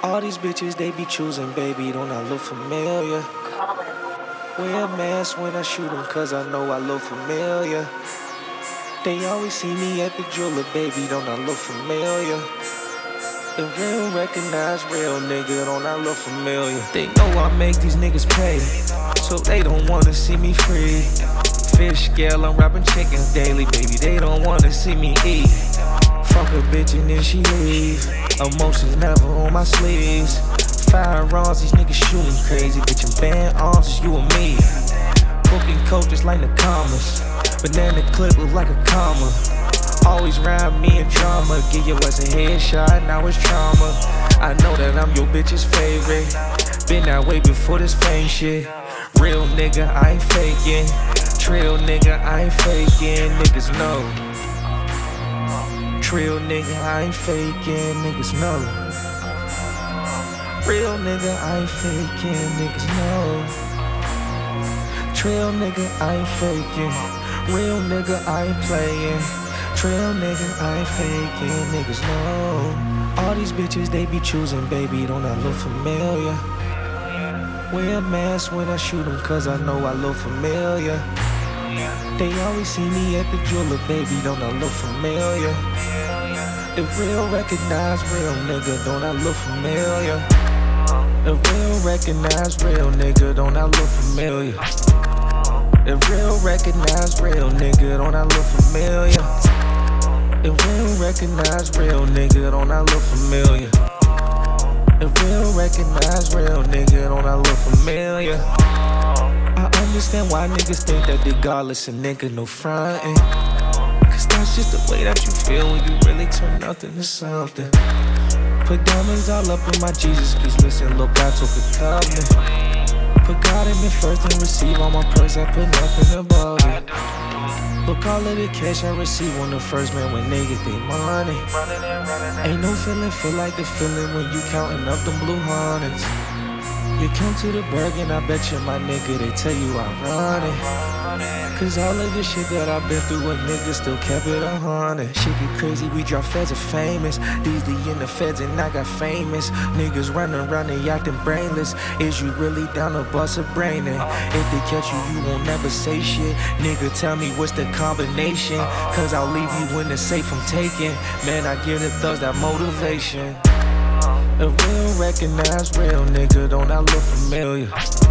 All these bitches, they be choosing, baby, don't I look familiar? Wear a mask when I shoot them, cause I know I look familiar. They always see me at the jeweler, baby, don't I look familiar? The real recognize real nigga, don't I look familiar? They know I make these niggas pay, so they don't wanna see me free. Fish scale, I'm robbing chickens daily, baby, they don't wanna see me eat. Fuck a bitch and then she leave. Emotions never on my sleeves. Firearms, these niggas shooting crazy. Bitch, I'm band arms, it's you and me. Booking coaches like the commas. Banana clip look like a comma. Always round me in drama. Give your ass a headshot, now it's trauma. I know that I'm your bitch's favorite. Been that way before this fame shit. Real nigga, I ain't faking. Trill nigga, I ain't faking. Niggas know. Trill nigga, I ain't faking, niggas know. Real nigga, I ain't faking, niggas know. Trill nigga, I ain't faking. Real nigga, I ain't playing. Trill nigga, I ain't faking, niggas know. All these bitches, they be choosing, baby, don't I look familiar? Wear a mask when I shoot them, cause I know I look familiar. They always see me at the jeweler, baby, don't I look familiar? If real recognize real nigga, don't I look familiar? If real recognize real nigga, don't I look familiar? If real recognize real nigga, don't I look familiar? If real recognize real nigga, don't I look familiar? If real recognize real nigga, don't I look familiar? I understand why niggas think that regardless a nigga no frontin'. Cause that's just the way that you feel when you really turn nothing to something. Put diamonds all up in my Jesus, please listen, look, I took a covenant. Put God in me first and receive all my praise, I put nothing above it. Look, all of the cash I receive on the first man when they get their money. Ain't no feeling feel like the feeling when you counting up them blue hundreds. You come to the Bergen, I bet you my nigga, they tell you I run it. Cause all of the shit that I've been through, a nigga still kept it 100. Shit get crazy, we drop feds are famous. These in the feds and I got famous. Niggas running around and acting brainless. Is you really down to bust a brain in? If they catch you, you won't never say shit. Nigga, tell me what's the combination? Cause I'll leave you in the safe I'm taking. Man, I give the thugs that motivation. If real recognize real nigga, don't I look familiar?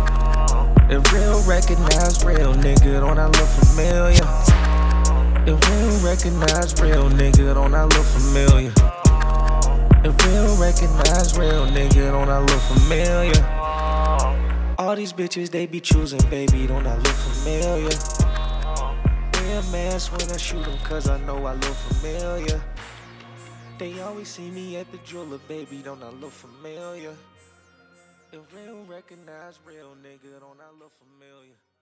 If real recognize real nigga, don't I look familiar? If real recognize real nigga, don't I look familiar? If real recognize real nigga, don't I look familiar? All these bitches, they be choosing, baby, don't I look familiar? Wear a mask when I shoot them, cause I know I look familiar. They always see me at the jeweler, baby, don't I look familiar? If real recognize real nigga, don't I look familiar?